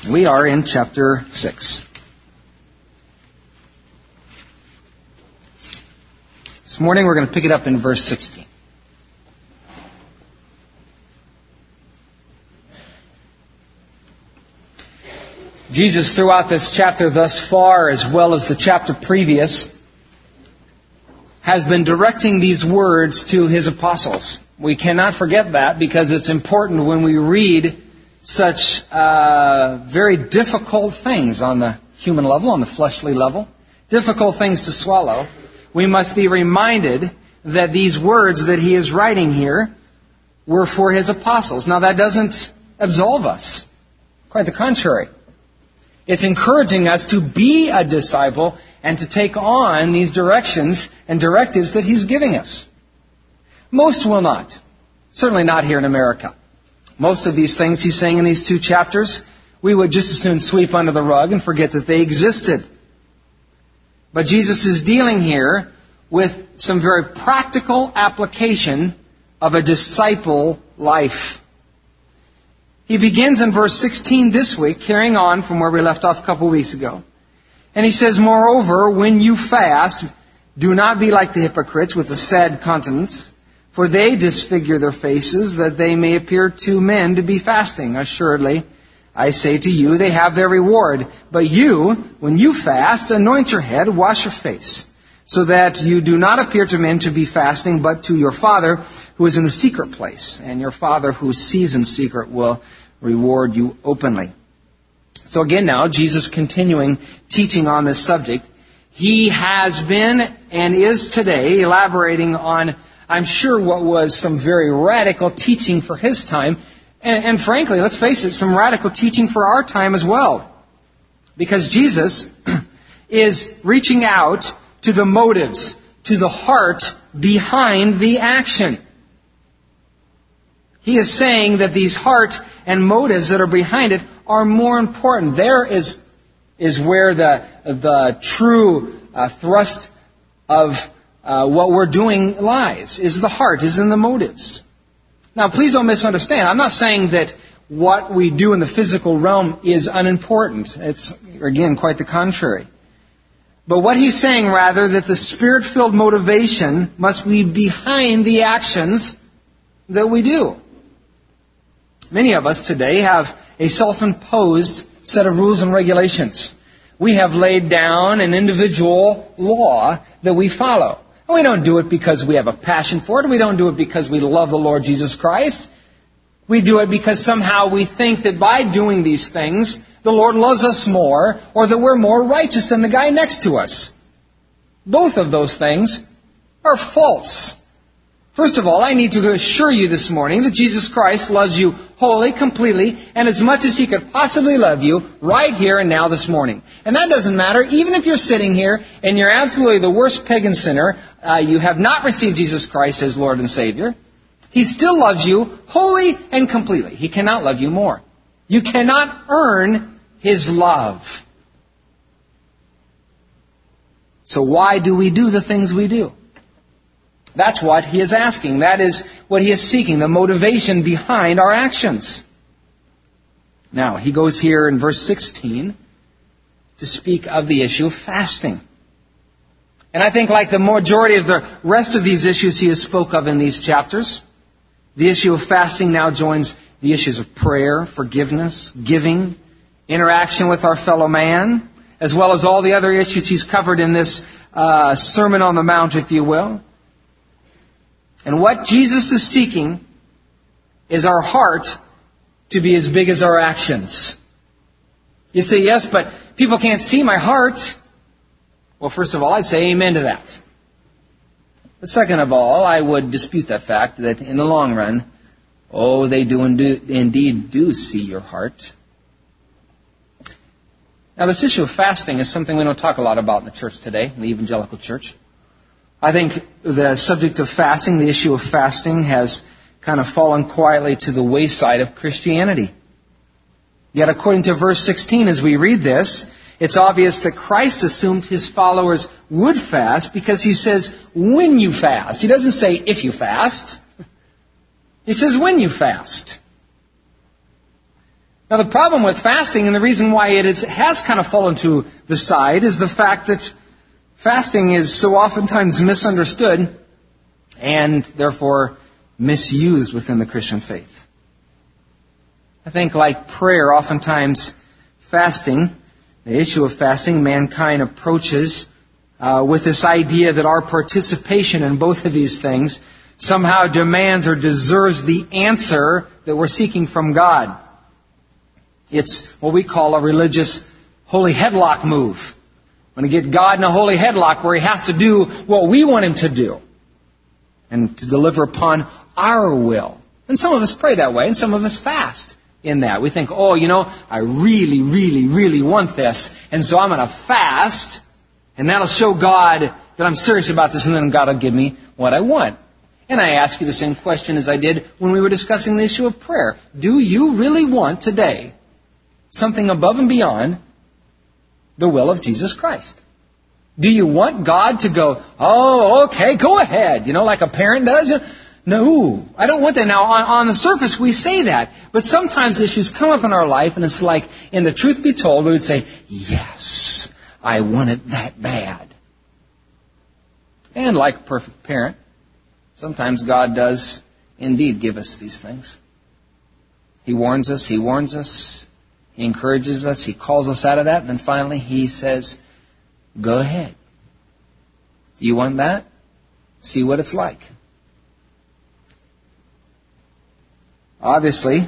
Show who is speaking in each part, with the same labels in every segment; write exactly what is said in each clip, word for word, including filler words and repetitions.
Speaker 1: We are in chapter six. This morning we're going to pick it up in verse sixteen. Jesus, throughout this chapter thus far, as well as the chapter previous, has been directing these words to His apostles. We cannot forget that because it's important when we read such uh, very difficult things on the human level, on the fleshly level, difficult things to swallow. We must be reminded that these words that He is writing here were for His apostles. Now that doesn't absolve us. Quite the contrary. It's encouraging us to be a disciple and to take on these directions and directives that He's giving us. Most will not. Certainly not here in America. Most of these things He's saying in these two chapters, we would just as soon sweep under the rug and forget that they existed. But Jesus is dealing here with some very practical application of a disciple life. He begins in verse sixteen this week, carrying on from where we left off a couple weeks ago. And he says, "Moreover, when you fast, do not be like the hypocrites with a sad countenance, for they disfigure their faces, that they may appear to men to be fasting. Assuredly, I say to you, they have their reward. But you, when you fast, anoint your head, wash your face, so that you do not appear to men to be fasting, but to your Father who is in the secret place. And your Father who sees in secret will reward you openly." So again now, Jesus continuing teaching on this subject. He has been and is today elaborating on, I'm sure, what was some very radical teaching for His time. And, and frankly, let's face it, some radical teaching for our time as well. Because Jesus is reaching out to the motives, to the heart behind the action. He is saying that these heart and motives that are behind it are more important. There is, is where the, the true uh, thrust of uh, what we're doing lies, is the heart, is in the motives. Now, please don't misunderstand. I'm not saying that what we do in the physical realm is unimportant. It's, again, quite the contrary. But what he's saying, rather, that the Spirit-filled motivation must be behind the actions that we do. Many of us today have a self-imposed set of rules and regulations. We have laid down an individual law that we follow. And we don't do it because we have a passion for it. We don't do it because we love the Lord Jesus Christ. We do it because somehow we think that by doing these things, the Lord loves us more, or that we're more righteous than the guy next to us. Both of those things are false. First of all, I need to assure you this morning that Jesus Christ loves you wholly, completely, and as much as He could possibly love you right here and now this morning. And that doesn't matter, even if you're sitting here and you're absolutely the worst pagan sinner, uh, you have not received Jesus Christ as Lord and Savior. He still loves you wholly and completely. He cannot love you more. You cannot earn His love. So why do we do the things we do? That's what He is asking. That is what He is seeking, the motivation behind our actions. Now, He goes here in verse sixteen to speak of the issue of fasting. And I think like the majority of the rest of these issues He has spoke of in these chapters, the issue of fasting now joins the issues of prayer, forgiveness, giving, interaction with our fellow man, as well as all the other issues He's covered in this uh, Sermon on the Mount, if you will. And what Jesus is seeking is our heart to be as big as our actions. You say, yes, but people can't see my heart. Well, first of all, I'd say amen to that. But second of all, I would dispute that fact that in the long run, oh, they do indeed do see your heart. Now, this issue of fasting is something we don't talk a lot about in the church today, in the evangelical church. I think the subject of fasting, the issue of fasting, has kind of fallen quietly to the wayside of Christianity. Yet according to verse sixteen, as we read this, it's obvious that Christ assumed His followers would fast because He says, when you fast. He doesn't say if you fast. He says when you fast. Now, the problem with fasting, and the reason why it is, has kind of fallen to the side, is the fact that fasting is so oftentimes misunderstood and therefore misused within the Christian faith. I think, like prayer, oftentimes fasting, the issue of fasting, mankind approaches uh, with this idea that our participation in both of these things somehow demands or deserves the answer that we're seeking from God. It's what we call a religious holy headlock move. We're going to get God in a holy headlock where He has to do what we want Him to do and to deliver upon our will. And some of us pray that way, and some of us fast in that. We think, oh, you know, I really, really, really want this, and so I'm going to fast, and that'll show God that I'm serious about this, and then God will give me what I want. And I ask you the same question as I did when we were discussing the issue of prayer. Do you really want today something above and beyond the will of Jesus Christ? Do you want God to go, oh, okay, go ahead, you know, like a parent does? No, I don't want that. Now, on, on the surface, we say that. But sometimes issues come up in our life, and it's like, in the truth be told, we would say, yes, I want it that bad. And like a perfect parent, sometimes God does indeed give us these things. He warns us, He warns us. He encourages us. He calls us out of that. And then finally He says, go ahead. You want that? See what it's like. Obviously,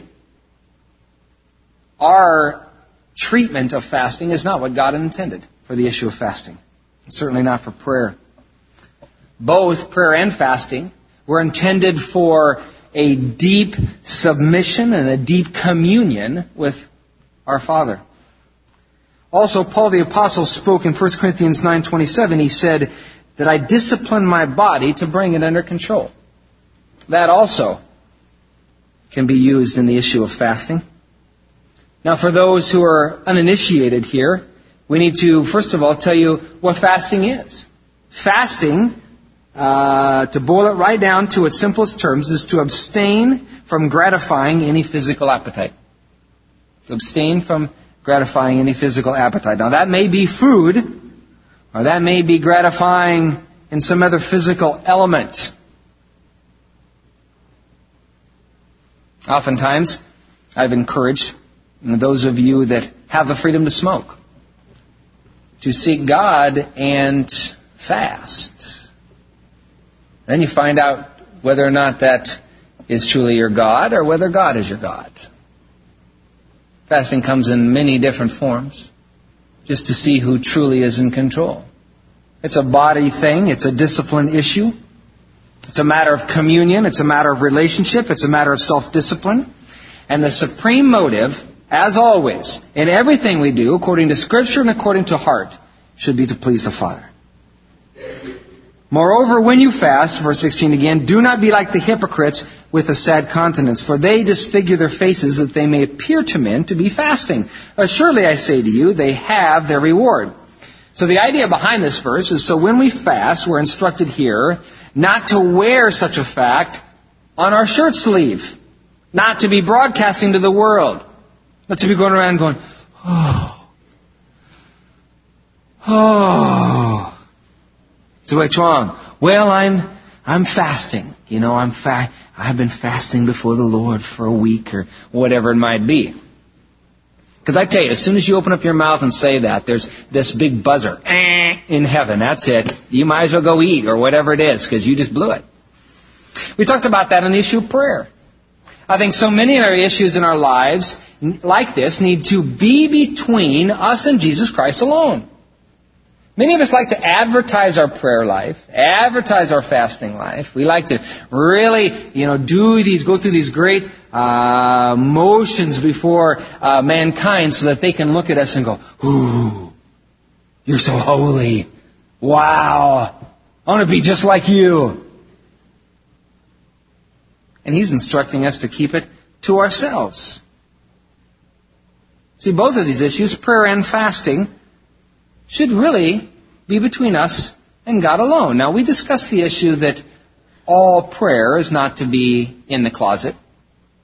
Speaker 1: our treatment of fasting is not what God intended for the issue of fasting. Certainly not for prayer. Both prayer and fasting were intended for a deep submission and a deep communion with our Father. Also, Paul the Apostle spoke in First Corinthians nine twenty-seven. He said that I discipline my body to bring it under control. That also can be used in the issue of fasting. Now, for those who are uninitiated here, we need to, first of all, tell you what fasting is. Fasting, uh, to boil it right down to its simplest terms, is to abstain from gratifying any physical appetite. To abstain from gratifying any physical appetite. Now, that may be food, or that may be gratifying in some other physical element. Oftentimes, I've encouraged those of you that have the freedom to smoke to seek God and fast. Then you find out whether or not that is truly your God or whether God is your God. Fasting comes in many different forms, just to see who truly is in control. It's a body thing. It's a discipline issue. It's a matter of communion. It's a matter of relationship. It's a matter of self-discipline. And the supreme motive, as always, in everything we do, according to Scripture and according to heart, should be to please the Father. Moreover, when you fast, verse sixteen again, do not be like the hypocrites with a sad countenance, for they disfigure their faces that they may appear to men to be fasting. Surely I say to you, they have their reward. So the idea behind this verse is, so when we fast, we're instructed here not to wear such a fact on our shirt sleeve, not to be broadcasting to the world, not to be going around going, oh, oh. So what's wrong? Well, I'm I'm fasting. You know, I'm fa- I've been fasting before the Lord for a week or whatever it might be. Because I tell you, as soon as you open up your mouth and say that, there's this big buzzer eh, in heaven. That's it. You might as well go eat or whatever it is, because you just blew it. We talked about that on the issue of prayer. I think so many of our issues in our lives like this need to be between us and Jesus Christ alone. Many of us like to advertise our prayer life, advertise our fasting life. We like to really, you know, do these, go through these great uh, motions before uh, mankind so that they can look at us and go, ooh, you're so holy. Wow, I want to be just like you. And He's instructing us to keep it to ourselves. See, both of these issues, prayer and fasting, should really be between us and God alone. Now, we discussed the issue that all prayer is not to be in the closet.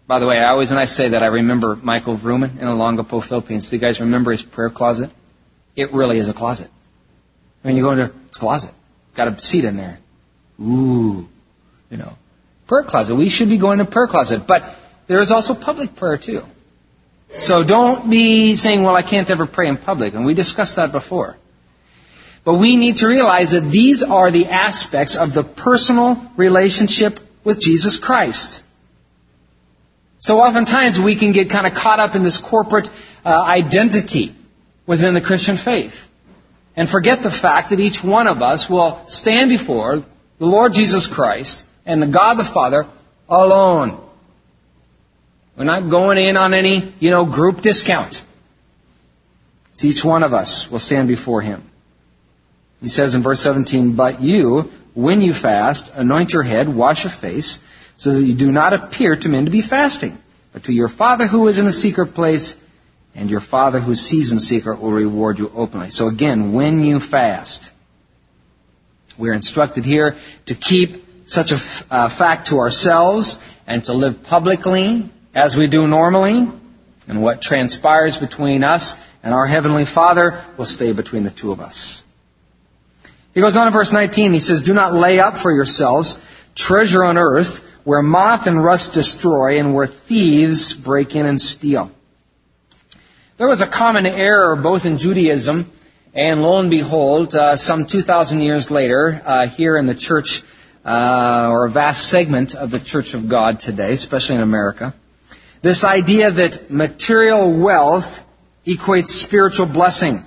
Speaker 1: By the way, I always, when I say that, I remember Michael Vrooman in Olongapo, Philippines. Do you guys remember his prayer closet? It really is a closet. I mean, you go into, it's a closet. Got a seat in there. Ooh, you know. Prayer closet. We should be going to prayer closet. But there is also public prayer too. So don't be saying, well, I can't ever pray in public. And we discussed that before. But we need to realize that these are the aspects of the personal relationship with Jesus Christ. So oftentimes we can get kind of caught up in this corporate uh, identity within the Christian faith and forget the fact that each one of us will stand before the Lord Jesus Christ and the God the Father alone. We're not going in on any, you know, group discount. It's each one of us will stand before Him. He says in verse seventeen, "But you, when you fast, anoint your head, wash your face, so that you do not appear to men to be fasting, but to your Father who is in a secret place, and your Father who sees in secret will reward you openly." So again, when you fast, we're instructed here to keep such a f- uh, fact to ourselves and to live publicly as we do normally. And what transpires between us and our Heavenly Father will stay between the two of us. He goes on in verse nineteen, he says, "Do not lay up for yourselves treasure on earth, where moth and rust destroy, and where thieves break in and steal." There was a common error both in Judaism and, lo and behold, uh, some two thousand years later, uh, here in the church, uh, or a vast segment of the Church of God today, especially in America, this idea that material wealth equates spiritual blessing.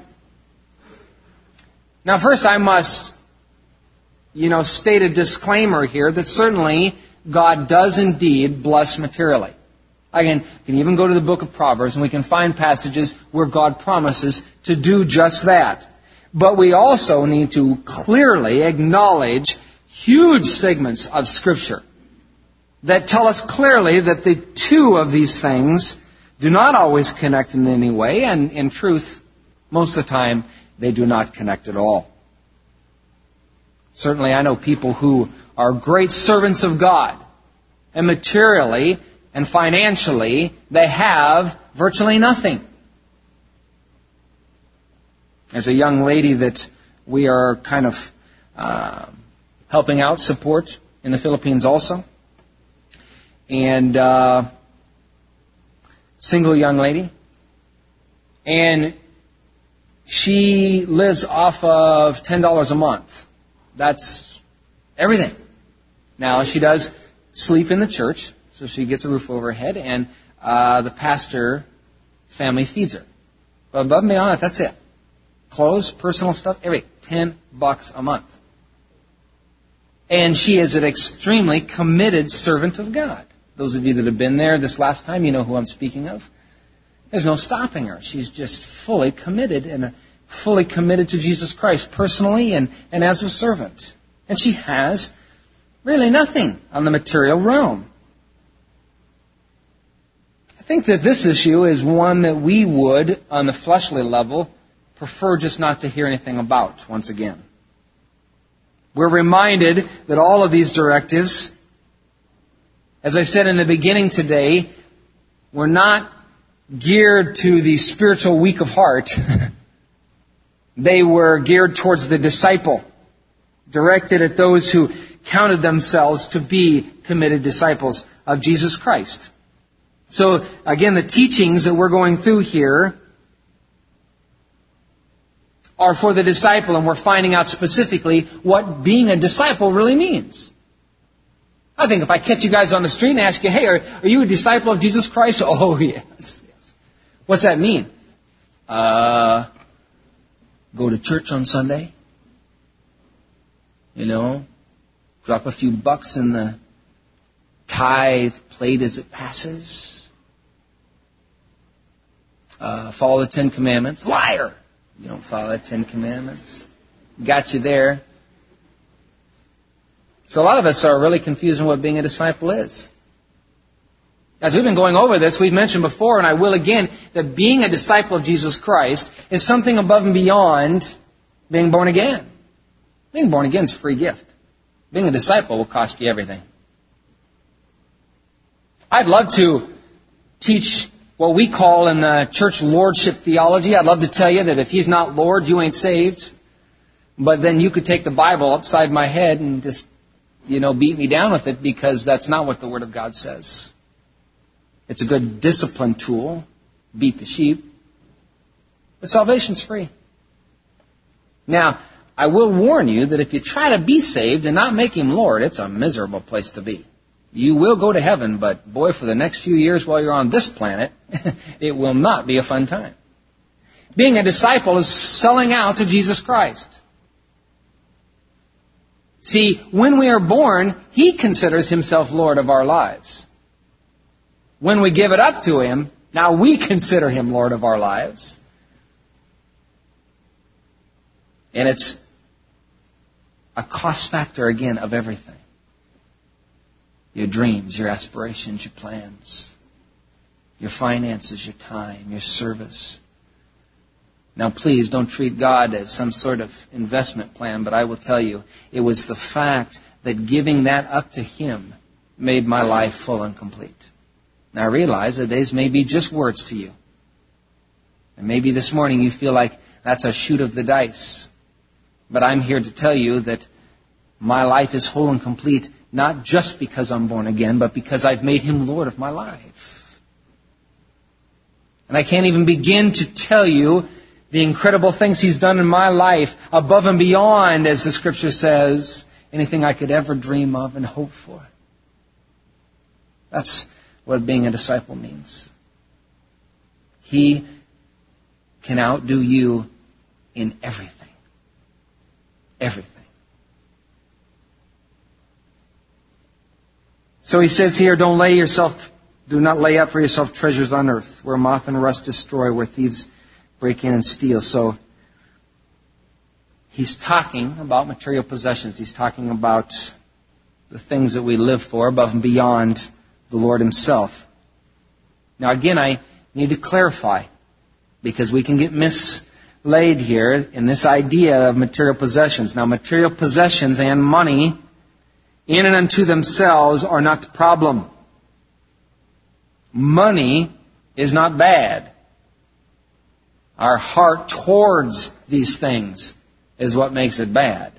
Speaker 1: Now, first I must, you know, state a disclaimer here that certainly God does indeed bless materially. Again, you can even go to the book of Proverbs and we can find passages where God promises to do just that. But we also need to clearly acknowledge huge segments of Scripture that tell us clearly that the two of these things do not always connect in any way, and in truth, most of the time, they do not connect at all. Certainly, I know people who are great servants of God, and materially and financially, they have virtually nothing. There's a young lady that we are kind of uh, helping out, support in the Philippines also. And uh, single young lady. And she lives off of ten dollars a month. That's everything. Now, she does sleep in the church, so she gets a roof over her head, and uh, the pastor family feeds her. But above and beyond that, that's it. Clothes, personal stuff, everything. Ten bucks a month. And she is an extremely committed servant of God. Those of you that have been there this last time, you know who I'm speaking of. There's no stopping her. She's just fully committed and fully committed to Jesus Christ personally and, and as a servant. And she has really nothing on the material realm. I think that this issue is one that we would, on the fleshly level, prefer just not to hear anything about once again. We're reminded that all of these directives, as I said in the beginning today, were not geared to the spiritual weak of heart. They were geared towards the disciple, directed at those who counted themselves to be committed disciples of Jesus Christ. So, again, the teachings that we're going through here are for the disciple, and we're finding out specifically what being a disciple really means. I think if I catch you guys on the street and ask you, hey, are, are you a disciple of Jesus Christ? Oh, yes. yes. What's that mean? Uh, go to church on Sunday. You know, drop a few bucks in the tithe plate as it passes. Uh, follow the Ten Commandments. Liar! You don't follow the Ten Commandments. Got you there. So a lot of us are really confused on what being a disciple is. As we've been going over this, we've mentioned before, and I will again, that being a disciple of Jesus Christ is something above and beyond being born again. Being born again is a free gift. Being a disciple will cost you everything. I'd love to teach what we call in the church lordship theology. I'd love to tell you that if He's not Lord, you ain't saved. But then you could take the Bible upside my head and just, you know, beat me down with it, because that's not what the Word of God says. It's a good discipline tool. Beat the sheep. But salvation's free. Now, I will warn you that if you try to be saved and not make Him Lord, it's a miserable place to be. You will go to heaven, but boy, for the next few years while you're on this planet, it will not be a fun time. Being a disciple is selling out to Jesus Christ. See, when we are born, He considers Himself Lord of our lives. When we give it up to Him, now we consider Him Lord of our lives. And it's a cost factor, again, of everything. Your dreams, your aspirations, your plans, your finances, your time, your service. Now, please don't treat God as some sort of investment plan, but I will tell you, it was the fact that giving that up to Him made my life full and complete. Now, I realize that these may be just words to you. And maybe this morning you feel like that's a shoot of the dice. But I'm here to tell you that my life is whole and complete, not just because I'm born again, but because I've made Him Lord of my life. And I can't even begin to tell you the incredible things He's done in my life, above and beyond, as the Scripture says, anything I could ever dream of and hope for. That's what being a disciple means. He can outdo you in everything. Everything. So He says here, don't lay yourself, do not lay up for yourself treasures on earth, where moth and rust destroy, where thieves break in and steal. So He's talking about material possessions. He's talking about the things that we live for above and beyond the Lord Himself. Now again, I need to clarify, because we can get mislaid here in this idea of material possessions. Now, material possessions and money in and unto themselves are not the problem. Money is not bad. Our heart towards these things is what makes it bad.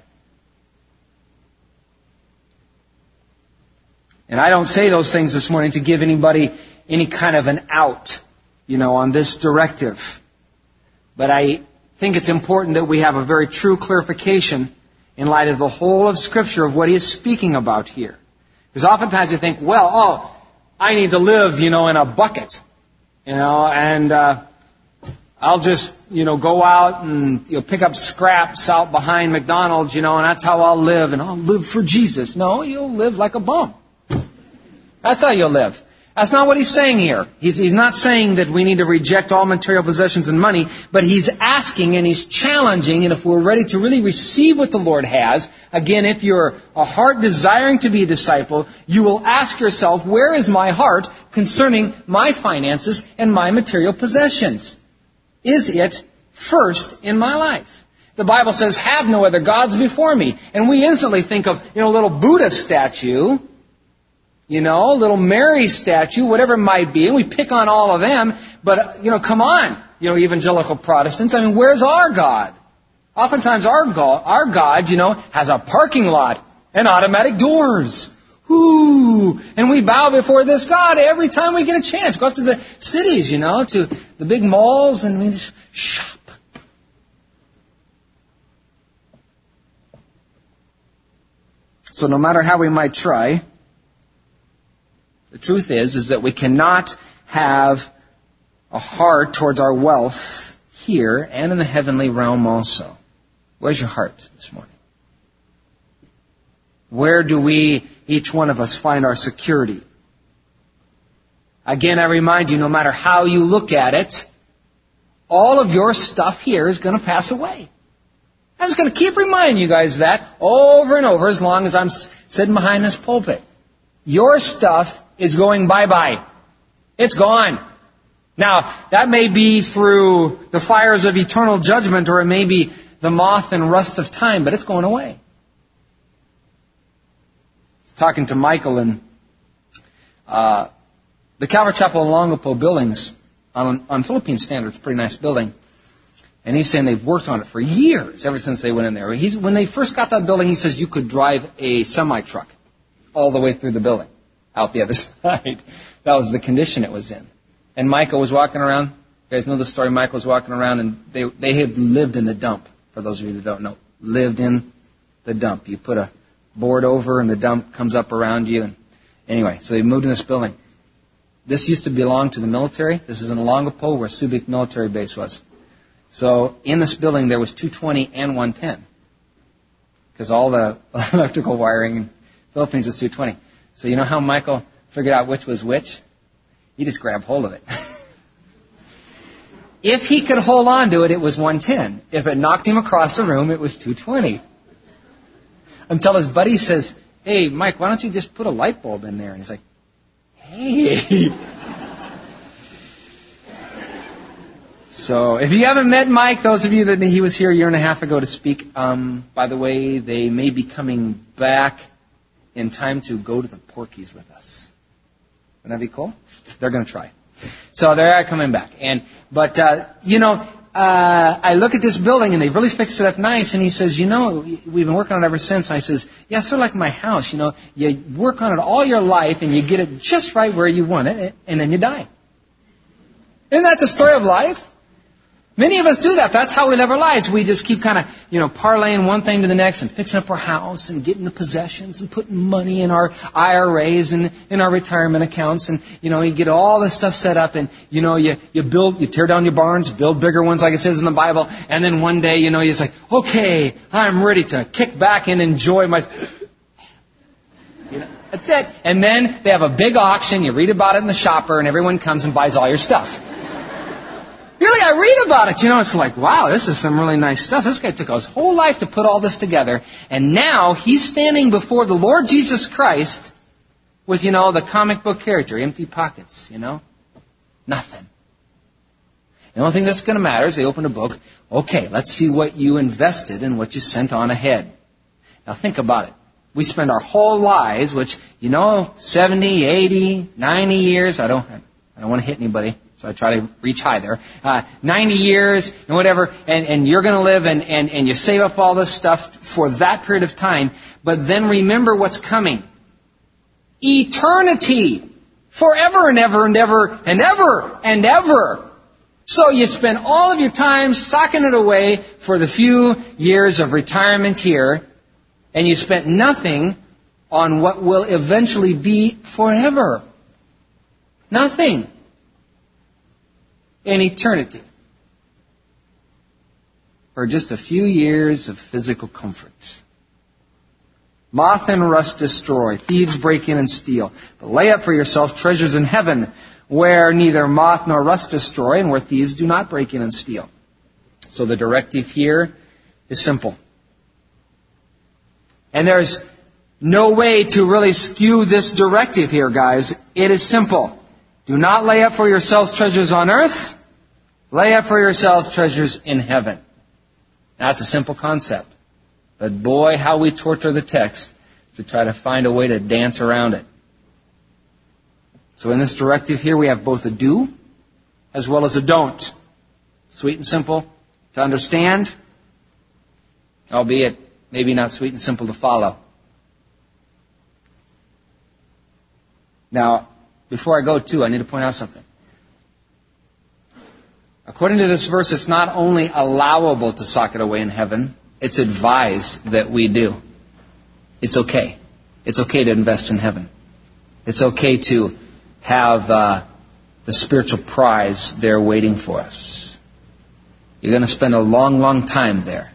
Speaker 1: And I don't say those things this morning to give anybody any kind of an out, you know, on this directive. But I think it's important that we have a very true clarification in light of the whole of Scripture of what He is speaking about here. Because oftentimes you think, well, oh, I need to live, you know, in a bucket, you know, and uh, I'll just, you know, go out and, you know, pick up scraps out behind McDonald's, you know, and that's how I'll live, and I'll live for Jesus. No, you'll live like a bum. That's how you'll live. That's not what He's saying here. He's, he's not saying that we need to reject all material possessions and money, but He's asking and He's challenging, and if we're ready to really receive what the Lord has, again, if you're a heart desiring to be a disciple, you will ask yourself, where is my heart concerning my finances and my material possessions? Is it first in my life? The Bible says, have no other gods before me. And we instantly think of, you know, a little Buddha statue, you know, a little Mary statue, whatever it might be, and we pick on all of them. But, you know, come on, you know, evangelical Protestants. I mean, where's our God? Oftentimes our God, our God, you know, has a parking lot and automatic doors. Ooh, and we bow before this God every time we get a chance. Go up to the cities, you know, to the big malls, and we just shop. So no matter how we might try, the truth is, is that we cannot have a heart towards our wealth here and in the heavenly realm also. Where's your heart this morning? Where do we, each one of us, find our security? Again, I remind you, no matter how you look at it, all of your stuff here is going to pass away. I'm just going to keep reminding you guys that over and over as long as I'm sitting behind this pulpit. Your stuff is going bye-bye. It's gone. Now, that may be through the fires of eternal judgment, or it may be the moth and rust of time, but it's going away. I was talking to Michael, and uh, The Calvary Chapel and Longopo buildings, on, on Philippine standards, pretty nice building. And he's saying they've worked on it for years, ever since they went in there. He's, when they first got that building, he says you could drive a semi-truck all the way through the building, out the other side. That was the condition it was in. And Michael was walking around. You guys know the story. Michael was walking around, and they they had lived in the dump, for those of you that don't know. Lived in the dump. You put a board over, and the dump comes up around you. And anyway, so they moved in this building. This used to belong to the military. This is in Longopo, where Subic military base was. So in this building, there was two twenty and one ten. Because all the electrical wiring in the Philippines is two twenty. So you know how Michael figured out which was which? He just grabbed hold of it. If he could hold on to it, it was one ten. If it knocked him across the room, it was two twenty. Until his buddy says, hey, Mike, why don't you just put a light bulb in there? And he's like, hey. So if you haven't met Mike, those of you that he was here a year and a half ago to speak, um, by the way, they may be coming back in time to go to the Porkies with us. Wouldn't that be cool? They're going to try. So they're coming back. And But, uh, you know, uh, I look at this building and they've really fixed it up nice. And he says, you know, we've been working on it ever since. And I says, yeah, sort of like my house. You know, you work on it all your life and you get it just right where you want it. And then you die. Isn't that the story of life? Many of us do that. That's how we live our lives. We just keep kind of, you know, parlaying one thing to the next and fixing up our house and getting the possessions and putting money in our I R As and in our retirement accounts. And, you know, you get all this stuff set up and, you know, you, you build, you tear down your barns, build bigger ones like it says in the Bible. And then one day, you know, you're just like, okay, I'm ready to kick back and enjoy my... You know, that's it. And then they have a big auction. You read about it in the shopper and everyone comes and buys all your stuff. Really, I read about it. You know, it's like, wow, this is some really nice stuff. This guy took his whole life to put all this together. And now he's standing before the Lord Jesus Christ with, you know, the comic book character, empty pockets, you know. Nothing. The only thing that's going to matter is they open a book. Okay, let's see what you invested and what you sent on ahead. Now think about it. We spend our whole lives, which, you know, seventy, eighty, ninety years. I don't, I don't want to hit anybody. So I try to reach high there. Uh, ninety years and whatever, and, and you're going to live and, and, and you save up all this stuff for that period of time. But then remember what's coming. Eternity. Forever and ever and ever and ever and ever. So you spend all of your time socking it away for the few years of retirement here, and you spent nothing on what will eventually be forever. Nothing. In eternity. Or just a few years of physical comfort. Moth and rust destroy, thieves break in and steal. But lay up for yourself treasures in heaven, where neither moth nor rust destroy, and where thieves do not break in and steal. So the directive here is simple. And there's no way to really skew this directive here, guys. It is simple. Do not lay up for yourselves treasures on earth. Lay up for yourselves treasures in heaven. That's a simple concept. But boy, how we torture the text to try to find a way to dance around it. So in this directive here, we have both a do as well as a don't. Sweet and simple to understand, albeit maybe not sweet and simple to follow. Now, before I go to, I need to point out something. According to this verse, it's not only allowable to sock it away in heaven, it's advised that we do. It's okay. It's okay to invest in heaven. It's okay to have uh, the spiritual prize there waiting for us. You're going to spend a long, long time there.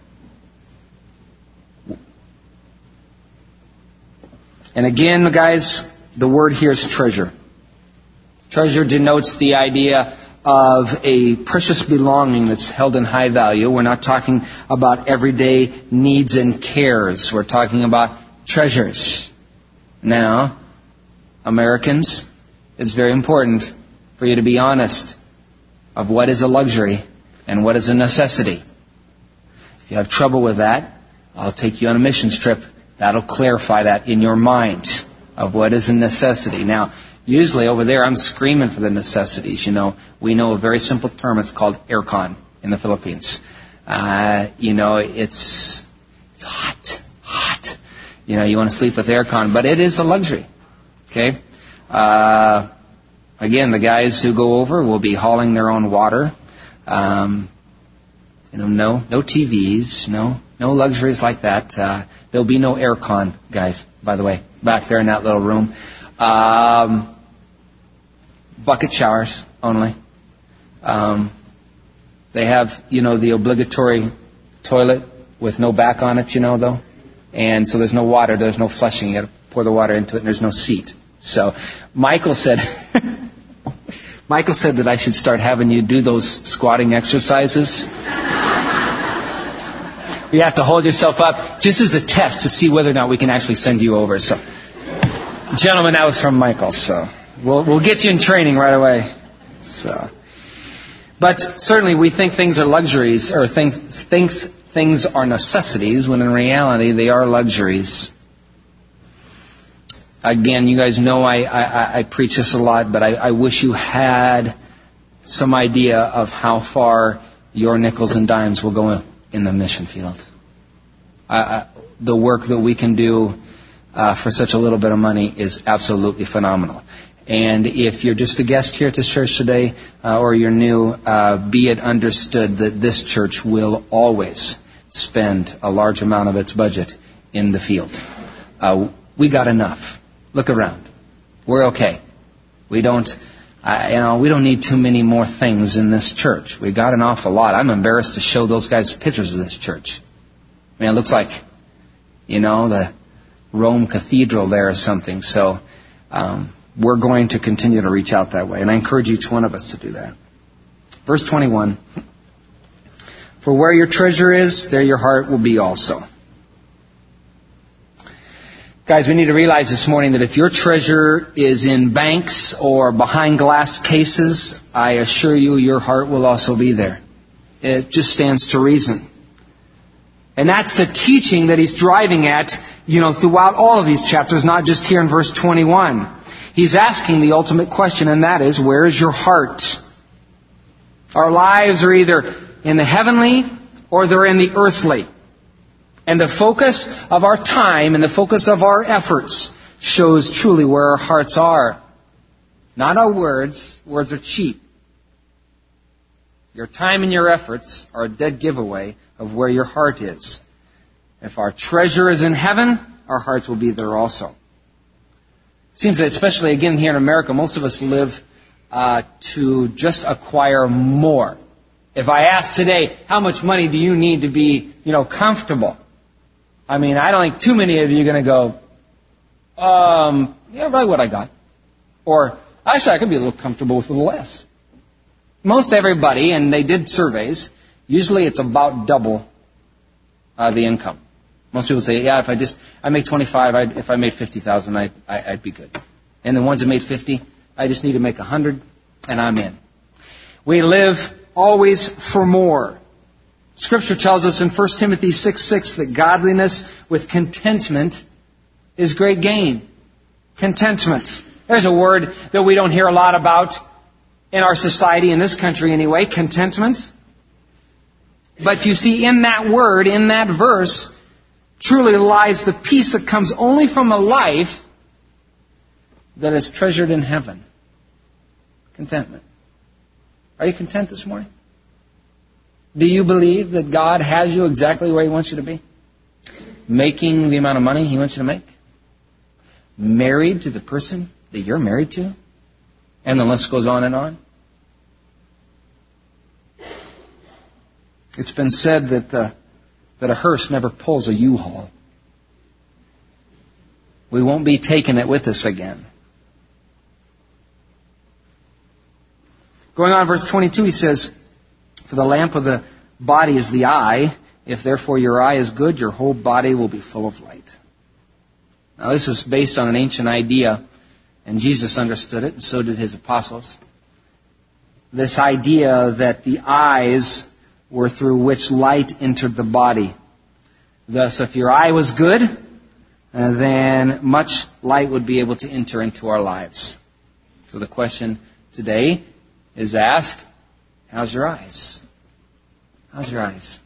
Speaker 1: And again, guys, the word here is treasure. Treasure denotes the idea of a precious belonging that's held in high value. We're not talking about everyday needs and cares. We're talking about treasures. Now, Americans, it's very important for you to be honest of what is a luxury and what is a necessity. If you have trouble with that, I'll take you on a missions trip. That'll clarify that in your mind of what is a necessity. Now, Usually over there, I'm screaming for the necessities. You know, we know a very simple term. It's called aircon in the Philippines. Uh, you know, it's it's hot, hot. You know, you want to sleep with aircon, but it is a luxury. Okay. Uh, again, the guys who go over will be hauling their own water. Um, you know, no, no T Vs, no, no luxuries like that. Uh, there'll be no aircon, guys. By the way, back there in that little room, um, bucket showers only. Um, they have, you know, the obligatory toilet with no back on it, you know, though, and so there's no water, there's no flushing. You got to pour the water into it, and there's no seat. So, Michael said. Michael said that I should start having you do those squatting exercises. You have to hold yourself up just as a test to see whether or not we can actually send you over. So, gentlemen, that was from Michael. So, we'll we'll get you in training right away. So, but certainly we think things are luxuries, or think think things are necessities, when in reality they are luxuries. Again, you guys know I, I, I preach this a lot, but I, I wish you had some idea of how far your nickels and dimes will go in the mission field. I, I, the work that we can do uh, for such a little bit of money is absolutely phenomenal. And if you're just a guest here at this church today, uh, or you're new, uh, be it understood that this church will always spend a large amount of its budget in the field. Uh, we got enough. Look around. We're okay. We don't, uh, you know, we don't need too many more things in this church. We got an awful lot. I'm embarrassed to show those guys pictures of this church. I mean, it looks like, you know, the Rome Cathedral there or something. So um, we're going to continue to reach out that way, and I encourage each one of us to do that. Verse twenty-one. For where your treasure is, there your heart will be also. Guys, we need to realize this morning that if your treasure is in banks or behind glass cases, I assure you your heart will also be there. It just stands to reason. And that's the teaching that he's driving at, you know, throughout all of these chapters, not just here in verse twenty-one. He's asking the ultimate question, and that is, where is your heart? Our lives are either in the heavenly or they're in the earthly. And the focus of our time and the focus of our efforts shows truly where our hearts are. Not our words. Words are cheap. Your time and your efforts are a dead giveaway of where your heart is. If our treasure is in heaven, our hearts will be there also. It seems that especially again here in America, most of us live uh, to just acquire more. If I ask today, how much money do you need to be, you know, comfortable? I mean, I don't think too many of you are going to go, um, yeah, right what I got. Or, actually, I could be a little comfortable with a little less. Most everybody, and they did surveys, usually it's about double uh, the income. Most people say, yeah, if I just, I make twenty-five, I'd, if I made fifty thousand, I'd, I'd be good. And the ones that made fifty, I just need to make one hundred, and I'm in. We live always for more. Scripture tells us in First Timothy six six that godliness with contentment is great gain. Contentment. There's a word that we don't hear a lot about in our society, in this country anyway, contentment. But you see, in that word, in that verse, truly lies the peace that comes only from a life that is treasured in heaven. Contentment. Are you content this morning? Do you believe that God has you exactly where He wants you to be? Making the amount of money He wants you to make? Married to the person that you're married to? And the list goes on and on. It's been said that the, that a hearse never pulls a U-Haul. We won't be taking it with us again. Going on, verse twenty-two, he says, for the lamp of the body is the eye. If therefore your eye is good, your whole body will be full of light. Now this is based on an ancient idea, and Jesus understood it, and so did His apostles. This idea that the eyes were through which light entered the body. Thus, if your eye was good, then much light would be able to enter into our lives. So the question today is to ask, how's your eyes? How's your eyes?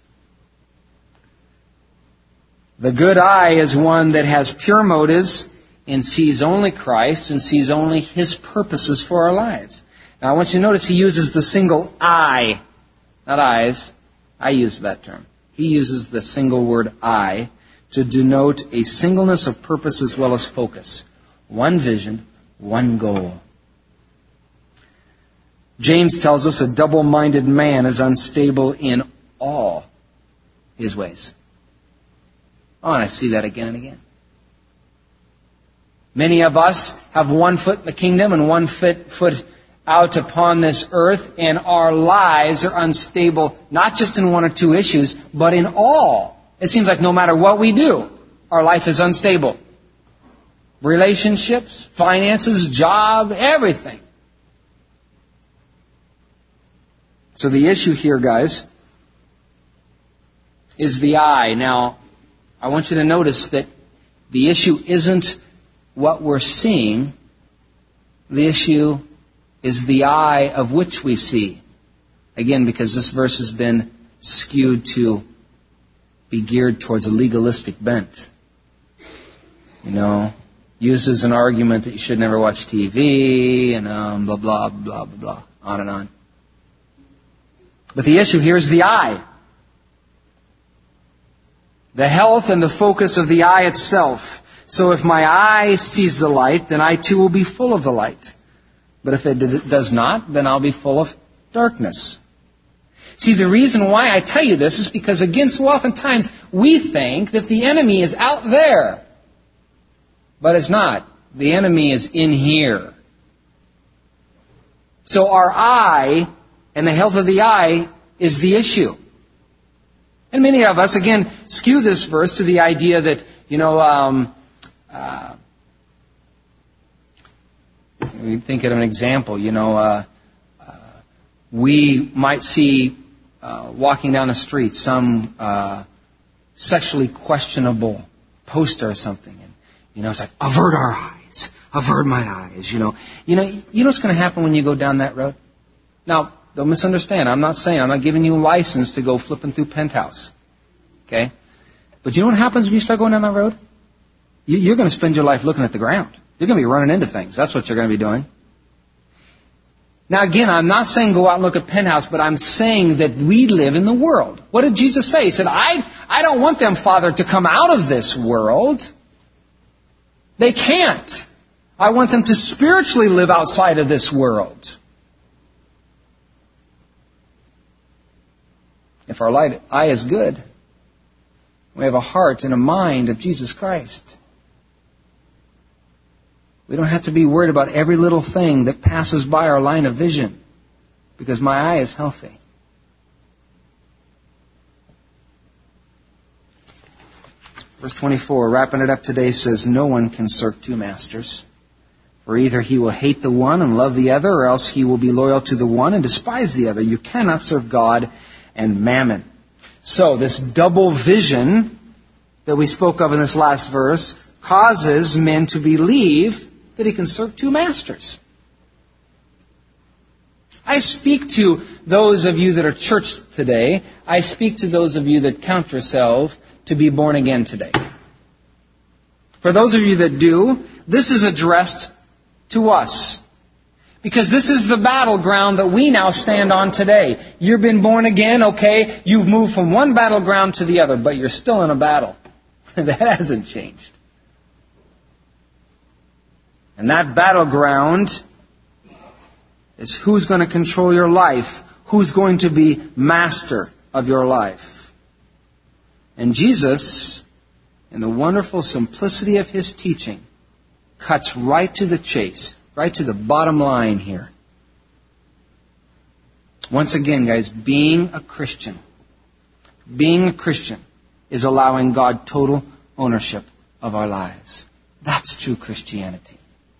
Speaker 1: The good eye is one that has pure motives and sees only Christ and sees only His purposes for our lives. Now I want you to notice he uses the single eye, not eyes. I use that term. He uses the single word eye to denote a singleness of purpose as well as focus. One vision, one goal. James tells us a double-minded man is unstable in all his ways. Oh, and I see that again and again. Many of us have one foot in the kingdom and one foot, foot out upon this earth, and our lives are unstable, not just in one or two issues, but in all. It seems like no matter what we do, our life is unstable. Relationships, finances, job, everything. So the issue here, guys, is the eye. Now, I want you to notice that the issue isn't what we're seeing. The issue is the eye of which we see. Again, because this verse has been skewed to be geared towards a legalistic bent. You know, uses an argument that you should never watch T V, and um, blah, blah, blah, blah, blah, on and on. But the issue here is the eye. The health and the focus of the eye itself. So if my eye sees the light, then I too will be full of the light. But if it does not, then I'll be full of darkness. See, the reason why I tell you this is because, again, so oftentimes we think that the enemy is out there. But it's not. The enemy is in here. So our eye and the health of the eye is the issue. And many of us, again, skew this verse to the idea that, you know, um, uh, we think of an example, you know, uh, uh, we might see uh, walking down the street some uh, sexually questionable poster or something. And, you know, it's like, avert our eyes, avert my eyes, you know. You know, you know what's going to happen when you go down that road? Now, don't misunderstand. I'm not saying, I'm not giving you a license to go flipping through Penthouse. Okay? But you know what happens when you start going down that road? You, you're going to spend your life looking at the ground. You're going to be running into things. That's what you're going to be doing. Now again, I'm not saying go out and look at Penthouse, but I'm saying that we live in the world. What did Jesus say? He said, I, I don't want them, Father, to come out of this world. They can't. I want them to spiritually live outside of this world. If our light, eye is good, we have a heart and a mind of Jesus Christ. We don't have to be worried about every little thing that passes by our line of vision, because my eye is healthy. Verse twenty-four, wrapping it up today, says, no one can serve two masters. For either he will hate the one and love the other, or else he will be loyal to the one and despise the other. You cannot serve God and mammon. So this double vision that we spoke of in this last verse causes men to believe that he can serve two masters. I speak to those of you that are church today. I speak to those of you that count yourself to be born again today. For those of you that do, this is addressed to us. Because this is the battleground that we now stand on today. You've been born again, okay, you've moved from one battleground to the other, but you're still in a battle. That hasn't changed. And that battleground is who's going to control your life, who's going to be master of your life. And Jesus, in the wonderful simplicity of His teaching, cuts right to the chase. Right to the bottom line here. Once again, guys, being a Christian, being a Christian is allowing God total ownership of our lives. That's true Christianity.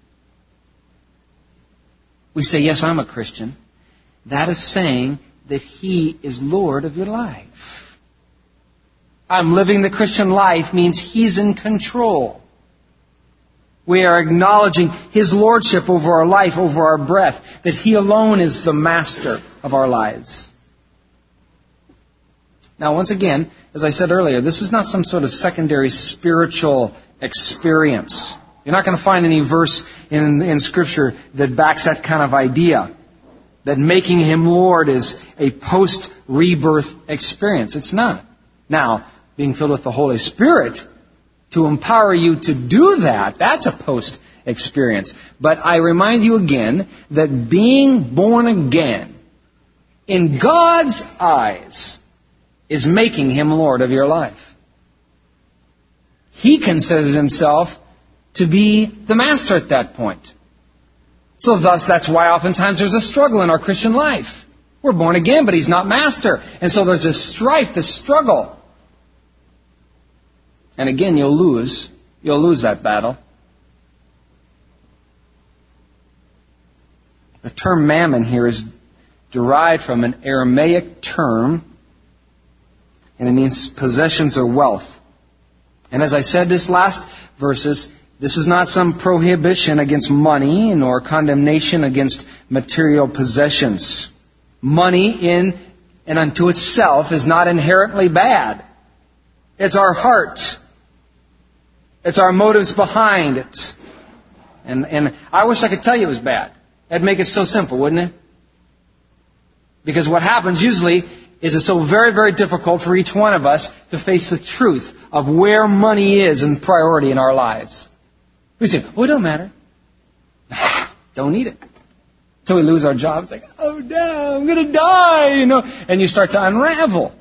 Speaker 1: We say, yes, I'm a Christian. That is saying that He is Lord of your life. I'm living the Christian life means He's in control. We are acknowledging His lordship over our life, over our breath, that He alone is the master of our lives. Now, once again, as I said earlier, this is not some sort of secondary spiritual experience. You're not going to find any verse in, in Scripture that backs that kind of idea, that making Him Lord is a post-rebirth experience. It's not. Now, being filled with the Holy Spirit to empower you to do that, that's a post-experience. But I remind you again that being born again, in God's eyes, is making Him Lord of your life. He considers Himself to be the master at that point. So thus, that's why oftentimes there's a struggle in our Christian life. We're born again, but He's not master. And so there's this strife, this struggle. And again, you'll lose. You'll lose that battle. The term mammon here is derived from an Aramaic term, and it means possessions or wealth. And as I said this last verses, this is not some prohibition against money nor condemnation against material possessions. Money in and unto itself is not inherently bad. It's our heart. It's our motives behind it. And, and I wish I could tell you it was bad. That'd make it so simple, wouldn't it? Because what happens usually is it's so very, very difficult for each one of us to face the truth of where money is in priority in our lives. We say, oh, it don't matter. Don't need it. Until we lose our job. It's like, oh no, I'm going to die, you know. And you start to unravel.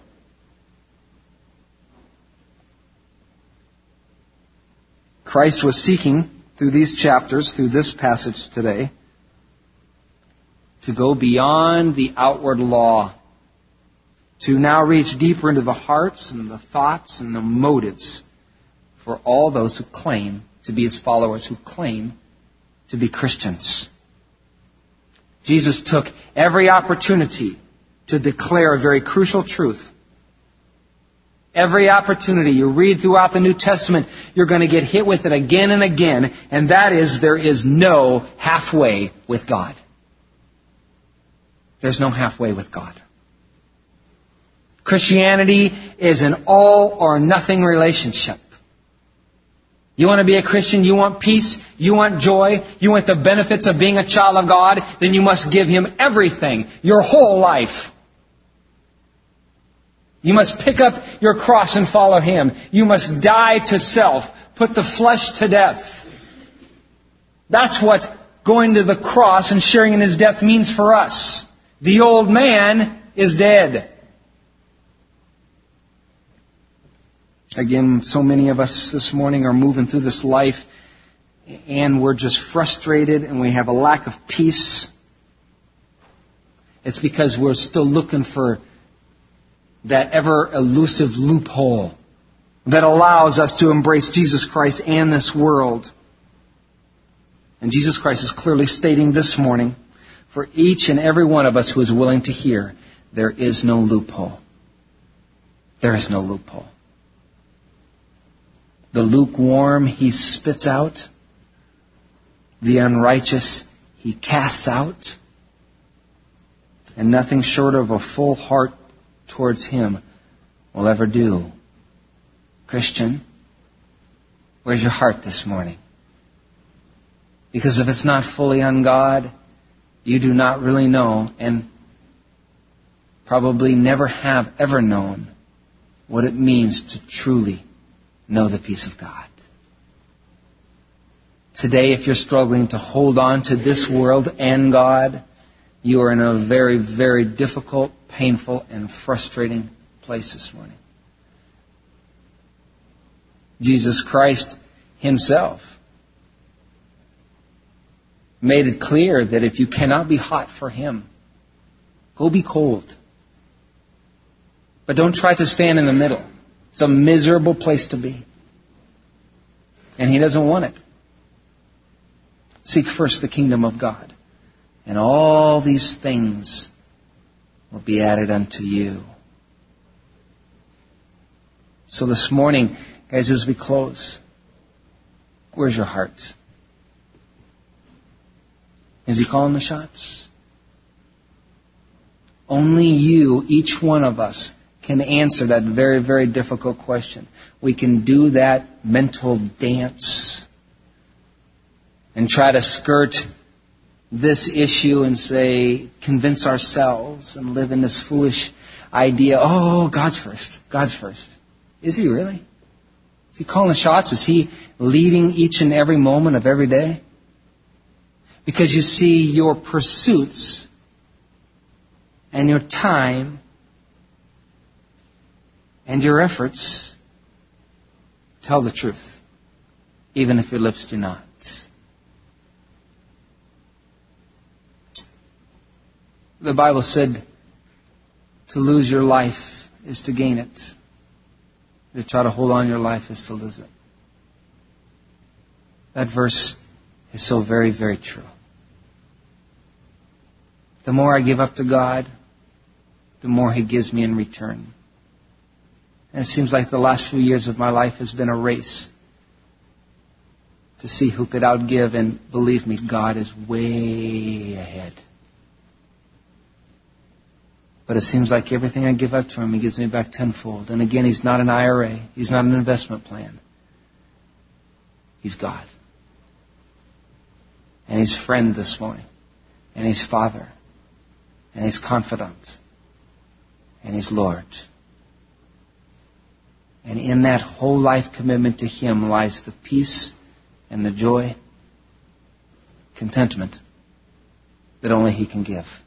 Speaker 1: Christ was seeking, through these chapters, through this passage today, to go beyond the outward law, to now reach deeper into the hearts and the thoughts and the motives for all those who claim to be His followers, who claim to be Christians. Jesus took every opportunity to declare a very crucial truth. Every opportunity you read throughout the New Testament, you're going to get hit with it again and again, and that is, there is no halfway with God. There's no halfway with God. Christianity is an all or nothing relationship. You want to be a Christian, you want peace, you want joy, you want the benefits of being a child of God, then you must give Him everything, your whole life. You must pick up your cross and follow Him. You must die to self, put the flesh to death. That's what going to the cross and sharing in His death means for us. The old man is dead. Again, so many of us this morning are moving through this life and we're just frustrated and we have a lack of peace. It's because we're still looking for that ever elusive loophole that allows us to embrace Jesus Christ and this world. And Jesus Christ is clearly stating this morning, for each and every one of us who is willing to hear, there is no loophole. There is no loophole. The lukewarm He spits out. The unrighteous He casts out. And nothing short of a full heart towards Him will ever do. Christian, where's your heart this morning? Because if it's not fully on God, you do not really know, and probably never have ever known, what it means to truly know the peace of God. Today, if you're struggling to hold on to this world and God, you are in a very, very difficult, painful, and frustrating place this morning. Jesus Christ Himself made it clear that if you cannot be hot for Him, go be cold. But don't try to stand in the middle. It's a miserable place to be. And He doesn't want it. Seek first the kingdom of God, and all these things will be added unto you. So this morning, guys, as we close, where's your heart? Is He calling the shots? Only you, each one of us, can answer that very, very difficult question. We can do that mental dance and try to skirt this issue and say, convince ourselves and live in this foolish idea, oh, God's first, God's first. Is He really? Is He calling the shots? Is He leading each and every moment of every day? Because you see, your pursuits and your time and your efforts tell the truth, even if your lips do not. The Bible said to lose your life is to gain it. To try to hold on your life is to lose it. That verse is so very, very true. The more I give up to God, the more He gives me in return. And it seems like the last few years of my life has been a race to see who could outgive, and believe me, God is way ahead. But it seems like everything I give up to Him, He gives me back tenfold. And again, He's not an I R A. He's not an investment plan. He's God. And He's friend this morning. And He's Father. And He's confidant. And He's Lord. And in that whole life commitment to Him lies the peace and the joy, contentment that only He can give.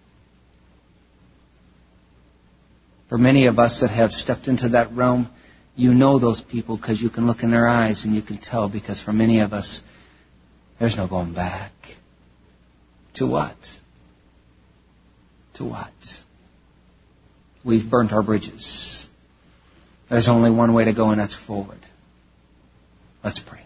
Speaker 1: For many of us that have stepped into that realm, you know those people because you can look in their eyes and you can tell, because for many of us, there's no going back. To what? To what? We've burnt our bridges. There's only one way to go, and that's forward. Let's pray.